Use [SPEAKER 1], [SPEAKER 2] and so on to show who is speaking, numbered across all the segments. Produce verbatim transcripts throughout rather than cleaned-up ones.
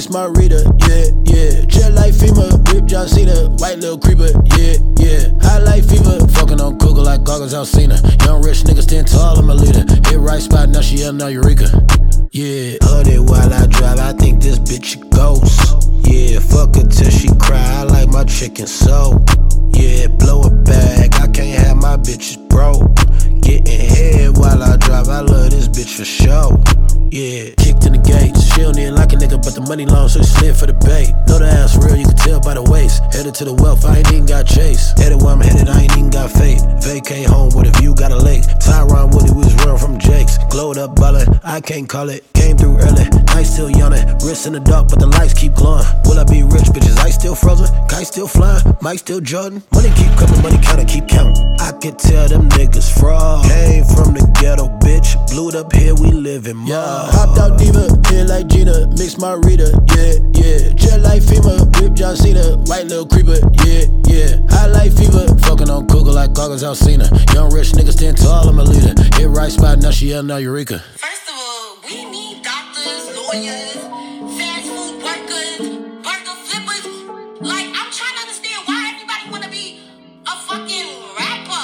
[SPEAKER 1] mix margarita, yeah, yeah. Jet like FEMA, whip John Cena, white little creeper, yeah, yeah. High like fever, fucking on Cougar like goggles out Cena. Young rich nigga stand tall, I'm a leader. Hit right spot, now she yelling out Eureka. Yeah, hooded while I drive, I think this bitch a ghost. Yeah, fuck her till she cry, I like my chicken so. Yeah, blow a bag, I can't have my bitches broke. Getting head while I drive, I love this bitch for sure. Yeah, kicked in the gates, she don't even like a nigga, but the money long, so she slid for the bait. Know the ass real, you can tell by the waist. Headed to the wealth, I ain't even got chase. Headed where I'm headed, I ain't even got fate. Vacate home with a view, got a lake. Tyron Woody was run from Jake's. Glowed up ballin', I can't call it. Came through early, night still yawning. Wrist in the dark, but the lights keep glowing. Will I be rich, bitches? Ice still frozen, kite still flying, Mike still Jordan. Money keep coming, money counter keep counting. I could tell them niggas fraud. Came from the ghetto, bitch. Blued up here, we livin' more. Yeah, hopped out diva, here like Gina, mix margarita, yeah, yeah. Jet like FEMA, whip John Cena, white little creeper, yeah, yeah. High like fever, fucking on Cougar like goggles out Cena. Young rich nigga stand tall, I'm a leader. Hit right spot, now she yelling out Eureka.
[SPEAKER 2] First of all, we need doctors, lawyers, fast food workers, burger flippers. Like, I'm trying to understand why everybody wanna be a fucking rapper.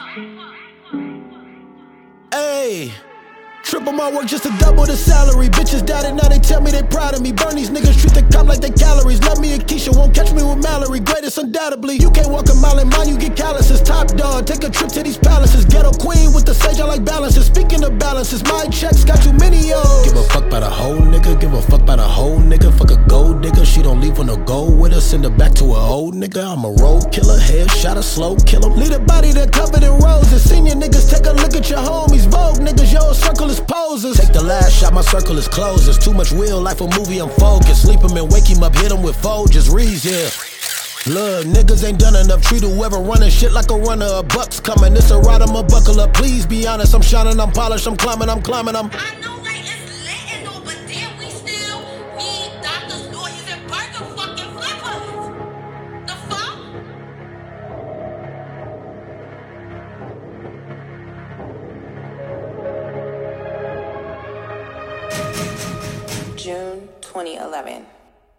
[SPEAKER 1] Hey, triple my work just to double the salary. Bitches doubted, now they tell me they proud of me. Burn these niggas, treat the cop like they calories. Love me and Keisha, won't catch me with Mallory. Greatest undoubtedly, you can't walk a mile in mine, you get calluses. Top dog, take a trip to these palaces. Ghetto queen with the sage, I like balances. Speaking of balances, my checks got too many O's. Give a fuck about a whole nigga, give a fuck about a whole nigga. Fuck a gold digger, she don't leave with no gold with her. Send her back to her old nigga, I'm a road killer. Headshot, a slow killer. Leave a body that covered in roses. Senior niggas, take a look at your homies. Vogue niggas, yo, circle is posers. Take the last shot, my circle is closed. There's too much real life, a movie, I'm focused. Sleep him and wake him up, hit him with Folgers, Reeves, yeah. Look, niggas ain't done enough. Treat whoever running shit like a runner. A buck's coming, it's a ride, I'ma buckle up. Please be honest, I'm shining, I'm polished, I'm climbing, I'm climbing, I'm.
[SPEAKER 2] I know, like, it's lit and all, but damn, we still need doctors, lawyers, and burger fucking flippers. The fuck?
[SPEAKER 3] June twenty eleven.